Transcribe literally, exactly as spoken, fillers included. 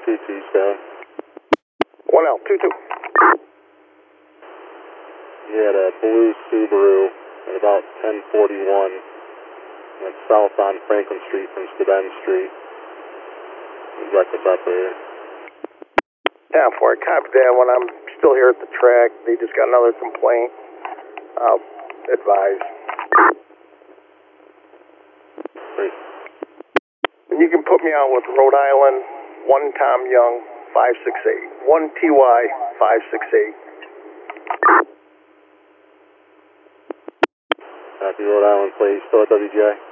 two two, Sky. one L, two two. You had a blue Subaru at about ten forty-one. Went south on Franklin Street from Steuben Street. Reckless operator. ten four, copy that one. I'm still here at the track. They just got another complaint. I'll advise. Great. And you can put me out with Rhode Island, one Tom Young, five six eight. one T Y, five six eight. Copy, Rhode Island, please. Still at W J.